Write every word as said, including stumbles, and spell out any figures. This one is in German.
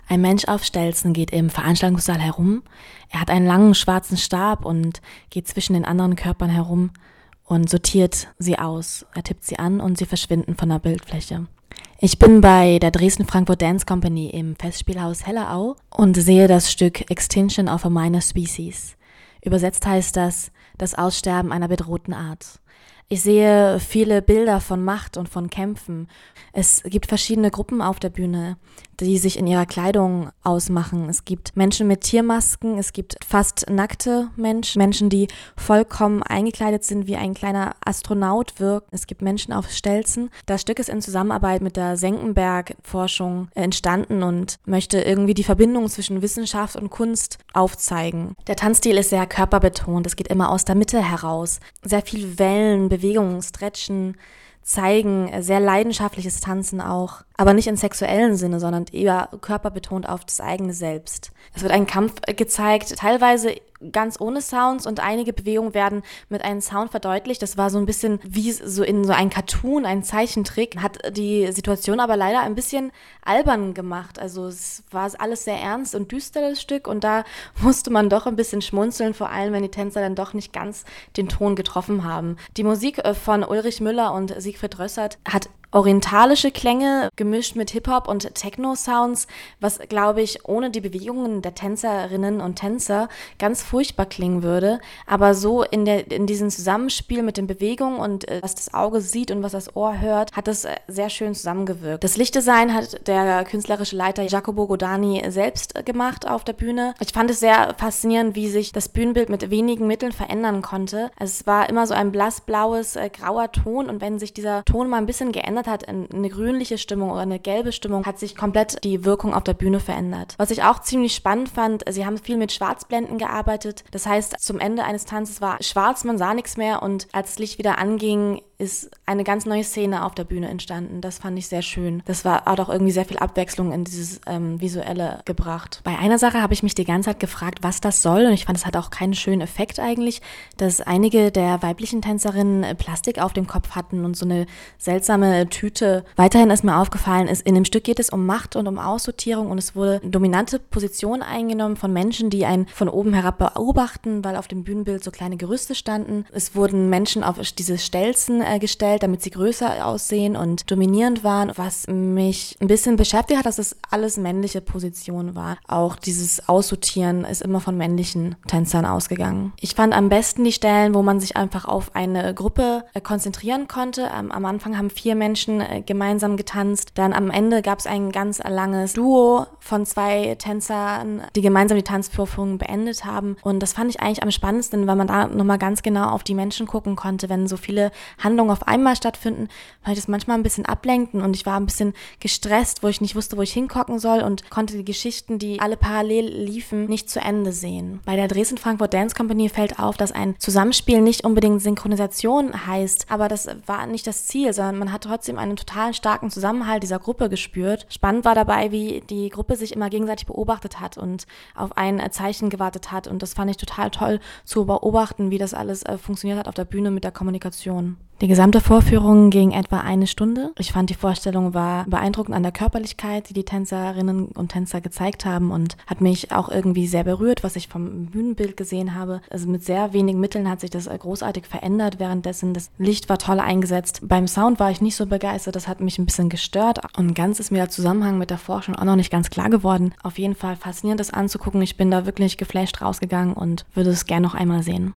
Ein Mensch auf Stelzen geht im Veranstaltungssaal herum. Er hat einen langen schwarzen Stab und geht zwischen den anderen Körpern herum und sortiert sie aus. Er tippt sie an und sie verschwinden von der Bildfläche. Ich bin bei der Dresden-Frankfurt Dance Company im Festspielhaus Hellerau und sehe das Stück Extinction of a Minor Species. Übersetzt heißt das, das Aussterben einer bedrohten Art. Ich sehe viele Bilder von Macht und von Kämpfen. Es gibt verschiedene Gruppen auf der Bühne, die sich in ihrer Kleidung ausmachen. Es gibt Menschen mit Tiermasken, es gibt fast nackte Menschen, Menschen, die vollkommen eingekleidet sind, wie ein kleiner Astronaut wirken. Es gibt Menschen auf Stelzen. Das Stück ist in Zusammenarbeit mit der Senckenberg-Forschung entstanden und möchte irgendwie die Verbindung zwischen Wissenschaft und Kunst aufzeigen. Der Tanzstil ist sehr körperbetont, es geht immer aus der Mitte heraus. Sehr viel Wellen, Bewegungen, Stretchen, zeigen sehr leidenschaftliches Tanzen auch, aber nicht im sexuellen Sinne, sondern eher körperbetont auf das eigene Selbst. Es wird ein Kampf gezeigt, teilweise ganz ohne Sounds und einige Bewegungen werden mit einem Sound verdeutlicht. Das war so ein bisschen wie so in so ein Cartoon, ein Zeichentrick, hat die Situation aber leider ein bisschen albern gemacht. Also es war alles sehr ernst und düster, das Stück, und da musste man doch ein bisschen schmunzeln, vor allem wenn die Tänzer dann doch nicht ganz den Ton getroffen haben. Die Musik von Ulrich Müller und Siegfried Rössert hat orientalische Klänge gemischt mit Hip-Hop und Techno-Sounds, was, glaube ich, ohne die Bewegungen der Tänzerinnen und Tänzer ganz furchtbar klingen würde. Aber so in der in diesem Zusammenspiel mit den Bewegungen und äh, was das Auge sieht und was das Ohr hört, hat es äh, sehr schön zusammengewirkt. Das Lichtdesign hat der künstlerische Leiter Jacopo Godani selbst äh, gemacht auf der Bühne. Ich fand es sehr faszinierend, wie sich das Bühnenbild mit wenigen Mitteln verändern konnte. Es war immer so ein blassblaues, äh, grauer Ton, und wenn sich dieser Ton mal ein bisschen geändert hat in eine grünliche Stimmung oder eine gelbe Stimmung, hat sich komplett die Wirkung auf der Bühne verändert. Was ich auch ziemlich spannend fand, sie haben viel mit Schwarzblenden gearbeitet. Das heißt, zum Ende eines Tanzes war schwarz, man sah nichts mehr, und als das Licht wieder anging, ist eine ganz neue Szene auf der Bühne entstanden. Das fand ich sehr schön. Das war, hat auch irgendwie sehr viel Abwechslung in dieses ähm, Visuelle gebracht. Bei einer Sache habe ich mich die ganze Zeit gefragt, was das soll, und ich fand, es hat auch keinen schönen Effekt eigentlich, dass einige der weiblichen Tänzerinnen Plastik auf dem Kopf hatten und so eine seltsame Tüte. Weiterhin ist mir aufgefallen, ist, in dem Stück geht es um Macht und um Aussortierung, und es wurde eine dominante Position eingenommen von Menschen, die einen von oben herab beobachten, weil auf dem Bühnenbild so kleine Gerüste standen. Es wurden Menschen auf diese Stelzen äh, gestellt, damit sie größer aussehen und dominierend waren. Was mich ein bisschen beschäftigt hat, dass es alles männliche Positionen war. Auch dieses Aussortieren ist immer von männlichen Tänzern ausgegangen. Ich fand am besten die Stellen, wo man sich einfach auf eine Gruppe äh, konzentrieren konnte. Ähm, am Anfang haben vier Menschen äh, gemeinsam getanzt. Dann am Ende gab es ein ganz langes Duo von zwei Tänzern, die gemeinsam die Tanzvorführung beendet haben. Und das fand ich eigentlich am spannendsten, weil man da nochmal ganz genau auf die Menschen gucken konnte, wenn so viele Handlungen auf einmal stattfinden, weil das manchmal ein bisschen ablenken, und ich war ein bisschen gestresst, wo ich nicht wusste, wo ich hingucken soll, und konnte die Geschichten, die alle parallel liefen, nicht zu Ende sehen. Bei der Dresden-Frankfurt Dance Company fällt auf, dass ein Zusammenspiel nicht unbedingt Synchronisation heißt, aber das war nicht das Ziel, sondern man hat trotzdem einen total starken Zusammenhalt dieser Gruppe gespürt. Spannend war dabei, wie die Gruppe sich immer gegenseitig beobachtet hat und auf ein Zeichen gewartet hat, und das fand ich total toll zu beobachten, wie das alles äh, funktioniert hat auf der Bühne mit der Kommunikation. Die gesamte Vorführung ging etwa eine Stunde. Ich fand, die Vorstellung war beeindruckend an der Körperlichkeit, die die Tänzerinnen und Tänzer gezeigt haben, und hat mich auch irgendwie sehr berührt, was ich vom Bühnenbild gesehen habe. Also mit sehr wenigen Mitteln hat sich das großartig verändert währenddessen. Das Licht war toll eingesetzt. Beim Sound war ich nicht so begeistert, das hat mich ein bisschen gestört, und ganz ist mir der Zusammenhang mit der Forschung auch noch nicht ganz klar geworden. Auf jeden Fall faszinierend, das anzugucken. Ich bin da wirklich geflasht rausgegangen und würde es gerne noch einmal sehen.